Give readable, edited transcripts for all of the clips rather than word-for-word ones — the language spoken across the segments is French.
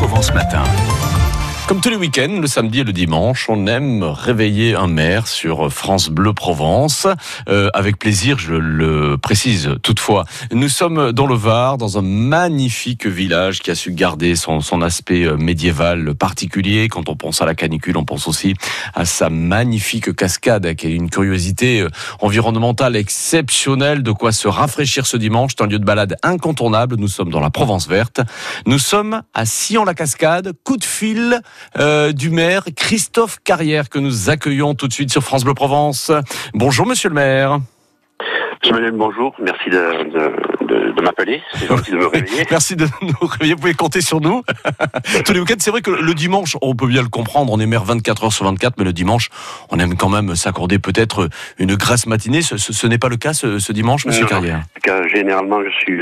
Provence Matin. Comme tous les week-ends, le samedi et le dimanche, on aime réveiller un maire sur France Bleu Provence. Avec plaisir, je le précise toutefois. Nous sommes dans le Var, dans un magnifique village qui a su garder son aspect médiéval particulier. Quand on pense à la canicule, on pense aussi à sa magnifique cascade, qui est une curiosité environnementale exceptionnelle, de quoi se rafraîchir ce dimanche. C'est un lieu de balade incontournable. Nous sommes dans la Provence verte. Nous sommes à Sillon-la-Cascade. Coup de fil du maire Christophe Carrière que nous accueillons tout de suite sur France Bleu Provence. Bonjour monsieur le maire. Monsieur Manuel, bonjour, merci de m'appeler, c'est gentil de me réveiller. Merci de nous réveiller, vous pouvez compter sur nous. Tous les week-ends, c'est vrai que le dimanche, on peut bien le comprendre, on est maire 24 heures sur 24, mais le dimanche, on aime quand même s'accorder peut-être une grasse matinée. Ce n'est pas le cas ce dimanche, monsieur Carrière? Car généralement, je suis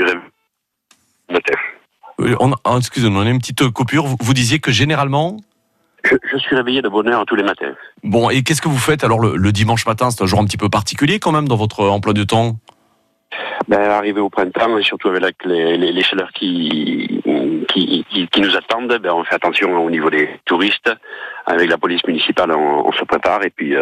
Excusez-moi, on a une petite coupure. Vous disiez que généralement... Je suis réveillé de bonne heure tous les matins. Bon, et qu'est-ce que vous faites alors le dimanche matin? C'est un jour un petit peu particulier quand même dans votre emploi de temps? Arrivé au printemps, et surtout avec les chaleurs qui nous attendent, on fait attention au niveau des touristes. Avec la police municipale, on se prépare et puis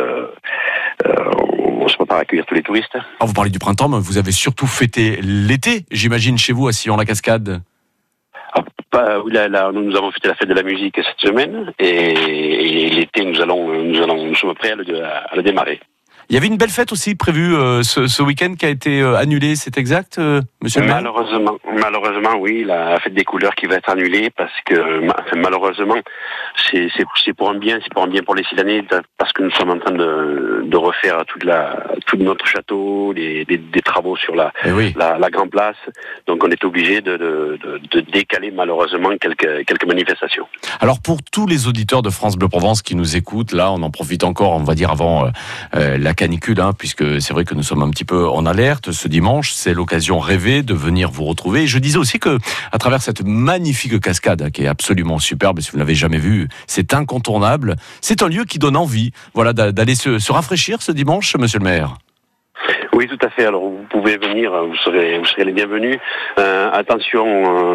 on se prépare à accueillir tous les touristes. Alors vous parlez du printemps, mais vous avez surtout fêté l'été, j'imagine, chez vous à Sillon-la-Cascade. Oui, là, nous avons fêté la fête de la musique cette semaine et l'été, nous sommes prêts à le démarrer. Il y avait une belle fête aussi prévue ce week-end qui a été annulée, c'est exact, monsieur le maire? Malheureusement, oui, la fête des couleurs qui va être annulée parce que malheureusement, c'est pour un bien, pour les Silanais parce que nous sommes en train de refaire tout notre château, des travaux sur la Grande Place. Donc on est obligé de décaler malheureusement quelques manifestations. Alors pour tous les auditeurs de France Bleu Provence qui nous écoutent, là on en profite encore, on va dire avant la canicule, puisque c'est vrai que nous sommes un petit peu en alerte. Ce dimanche, c'est l'occasion rêvée de venir vous retrouver. Et je disais aussi que, à travers cette magnifique cascade, qui est absolument superbe, si vous ne l'avez jamais vue, c'est incontournable. C'est un lieu qui donne envie, voilà, d'aller se rafraîchir ce dimanche, monsieur le maire. Oui, tout à fait. Alors, vous pouvez venir, vous serez les bienvenus. Attention,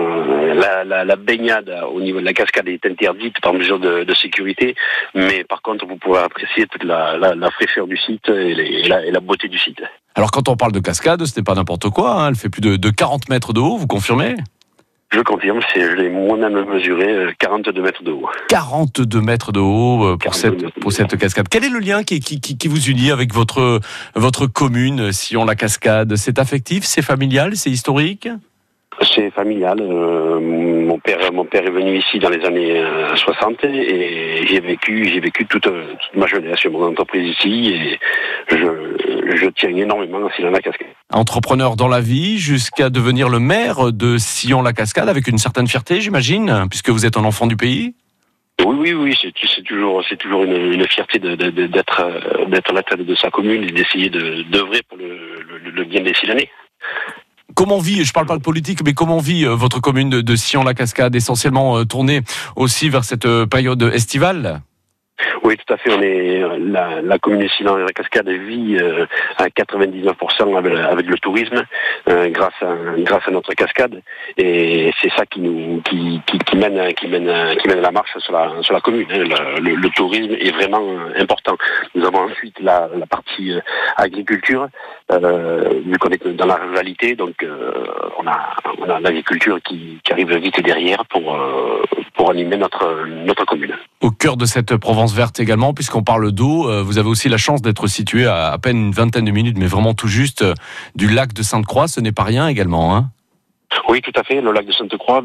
la baignade au niveau de la cascade est interdite par mesure de sécurité, mais par contre, vous pourrez apprécier toute la fraîcheur du site et la beauté du site. Alors, quand on parle de cascade, ce n'est pas n'importe quoi, elle fait plus de 40 mètres de haut, vous confirmez ? Je confirme, je l'ai moi-même mesuré, 42 mètres de haut. 42 mètres de haut pour cette cascade. Quel est le lien qui vous unit avec votre commune, Sillon-la-Cascade? C'est affectif, c'est familial, c'est historique? C'est familial. Mon père est venu ici dans les années 60 et j'ai vécu toute ma jeunesse. J'ai mon entreprise ici et je tiens énormément à Sillon-la-Cascade. Entrepreneur dans la vie jusqu'à devenir le maire de Sillon-la-Cascade avec une certaine fierté, j'imagine, puisque vous êtes un enfant du pays. Oui, c'est toujours une fierté d'être à la tête de sa commune et d'essayer d'œuvrer pour le bien des Sillanais. Comment vit, je ne parle pas de politique, mais comment vit votre commune de Sillon-la-Cascade, essentiellement tournée aussi vers cette période estivale? Oui, tout à fait. La commune de Sillon-la-Cascade vit à 99% avec le tourisme, grâce à notre cascade, et c'est ça qui mène la marche sur la commune. Le tourisme est vraiment important. Nous avons ensuite la partie agriculture, vu qu'on est dans la ruralité, donc on a l'agriculture qui arrive vite derrière pour animer notre commune. Au cœur de cette Provence verte également, puisqu'on parle d'eau, vous avez aussi la chance d'être situé à peine une vingtaine de minutes, mais vraiment tout juste du lac de Sainte-Croix. Ce n'est pas rien également, hein? Oui, tout à fait. Le lac de Sainte-Croix,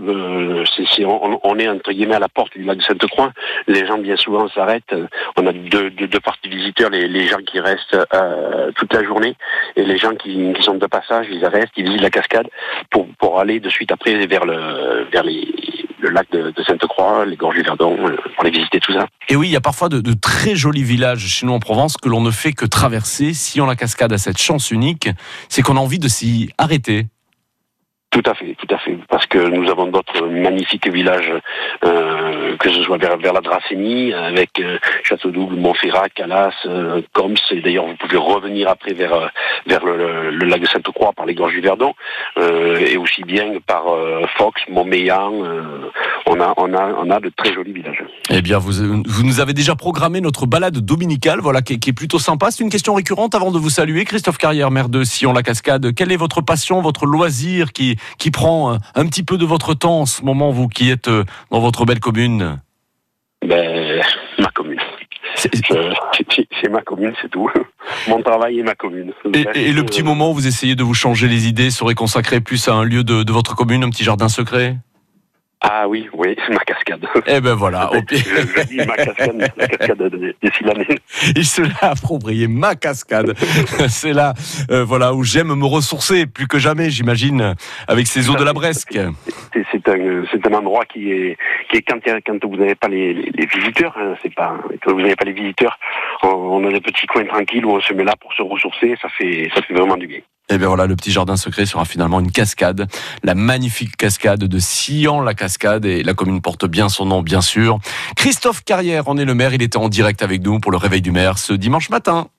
on est entre guillemets à la porte du lac de Sainte-Croix. Les gens bien souvent s'arrêtent. On a deux parties de visiteurs, les gens qui restent toute la journée et les gens qui sont de passage, ils restent, ils visitent la cascade pour aller de suite après vers le lac de Sainte-Croix, les gorges du Verdon, pour aller visiter tout ça. Et oui, il y a parfois de très jolis villages chez nous en Provence que l'on ne fait que traverser. Sillon-la-Cascade a cette chance unique, c'est qu'on a envie de s'y arrêter. Tout à fait, parce que nous avons d'autres magnifiques villages, que ce soit vers la Dracénie, avec Château-Double, Montferrat, Calas, Coms, et d'ailleurs vous pouvez revenir après vers le lac de Sainte-Croix par les gorges du Verdon, et aussi bien par Fox, Montmélian, on a de très jolis villages. Eh bien, vous nous avez déjà programmé notre balade dominicale, voilà, qui est plutôt sympa. C'est une question récurrente avant de vous saluer. Christophe Carrière, maire de Sillon-la-Cascade, quelle est votre passion, votre loisir qui prend un petit peu de votre temps en ce moment, vous qui êtes dans votre belle commune? Ma commune. C'est ma commune, c'est tout. Mon travail est ma commune. Et le petit moment où vous essayez de vous changer les idées serait consacré plus à un lieu de votre commune, un petit jardin secret? Ah oui, ma cascade. Eh ben voilà. Je dis ma cascade, la cascade des Silanais. Il se l'a approprié, ma cascade. C'est là, voilà, où j'aime me ressourcer plus que jamais, j'imagine, avec ces eaux de la Bresque. C'est un endroit qui est quand vous n'avez pas les visiteurs, quand vous n'avez pas les visiteurs, on a des petits coins tranquilles où on se met là pour se ressourcer, ça fait vraiment du bien. Et bien voilà, le petit jardin secret sera finalement une cascade, la magnifique cascade de Sillon-la-Cascade, et la commune porte bien son nom, bien sûr. Christophe Carrière en est le maire, il était en direct avec nous pour le réveil du maire ce dimanche matin.